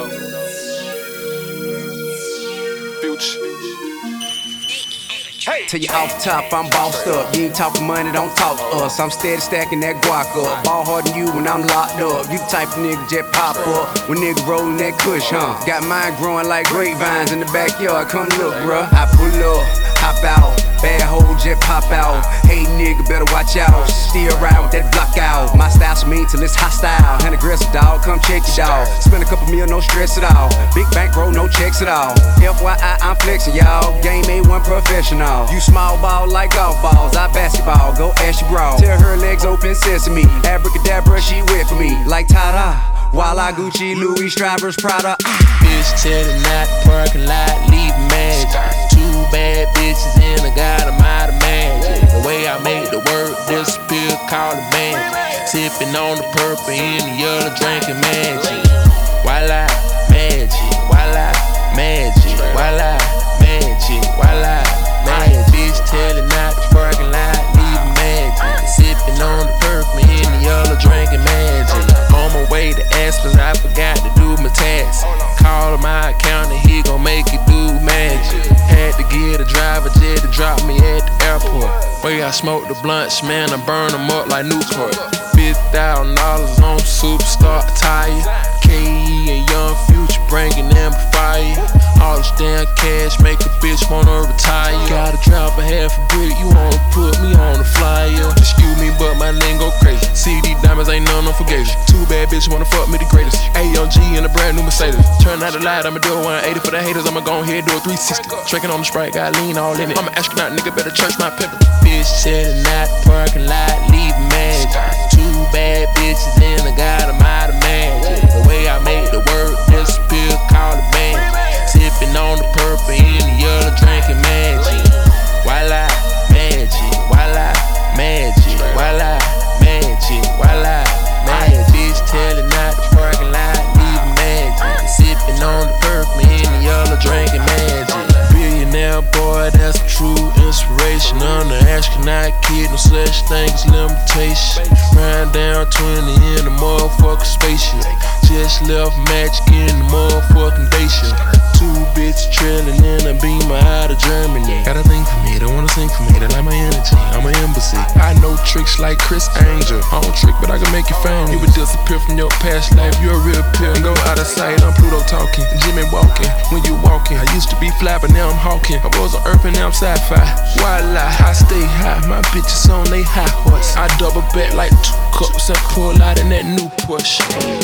Future. Tell you off top, I'm bossed up. You ain't talking money, don't talk to us. I'm steady stacking that guac up. Ball harder than you when I'm locked up. You the type of nigga just pop up when nigga rollin' that kush, huh? Got mine growing like grapevines in the backyard. Come look, bruh. I pull up, hop out. Bad hoe just pop out. Hey nigga, better watch out. Still ride with that block out. My style so mean till it's hostile. And aggressive dog, come check your dog. Spend a couple mil, no stress at all. Big bankroll, no checks at all. FYI, I'm flexing, y'all. Game A1 professional. You small ball like golf balls. I basketball, go ask your bra. Tell her legs open sesame. Abracadabra, she wet for me. Like Tada. While I Gucci, Louis, Strivers, Prada. Bitch telling not parking lot, leave magic. Two bad bitches in a god, I'm out of magic. The way I make the word disappear, call it magic. Sipping on the purple in the yellow, drinking magic. Voila, magic. Voila, magic. Voila, magic. Voila, magic. Bitch telling not parking lot, leave magic. Sipping on the purple in the yellow, drinking magic. On my way to Aspens, I forgot to do my tax. Call my accountant, he gon' make it do magic. Had to get a driver jet to drop me at the airport. Way I smoke the blunts, man, I burn them up like Newport. $50,000 on Superstar attire. KE and Young Future bringing them fire. All this damn cash make a bitch wanna retire. Gotta drop a half a brick, you wanna put me on the flyer. Excuse me, but my lingo crazy. See these diamonds ain't none unforgiving. Two bad bitches wanna fuck me the greatest. AMG in a brand new Mercedes. Turn out the light, I'ma do a 180 for the haters. I'ma go ahead do a 360. Drinking on the Sprite, got lean all in it. I'm an astronaut, nigga, better church my pimpin'. Bitch selling out the parking lot, leave magic. Two bad bitches in a god, I'm out of magic. The way I make the word disappear, call it magic. Sipping on the purple in the yellow, drinking magic. Voila, magic. Voila, magic. Voila, magic. Voila, magic. Bitch telling out the parking lot, leave magic. Sipping on the purple in the yellow, drinking magic. Billionaire boy, that's a true inspiration. I'm the astronaut kid, no such thing as limitation. Riding down 20 in the motherfucking spaceship. Just left magic in the motherfucking day shift. Two bitches trailing in a beamer out of Germany. Got a thing for me, they wanna sing for me, they like my energy, I'm an embassy. I know tricks like Chris Angel. I don't trick, but I can make you famous. You would disappear from your past life, you're a real pill. And go out of sight, I'm Pluto talking, Jimmy walking. When you walking, I used to be fly, but now I'm hawking. I was on Earth and now I'm sci-fi. Voila, I stay high, my bitches on they high horse. I double back like 2 cups and pull out in that new push.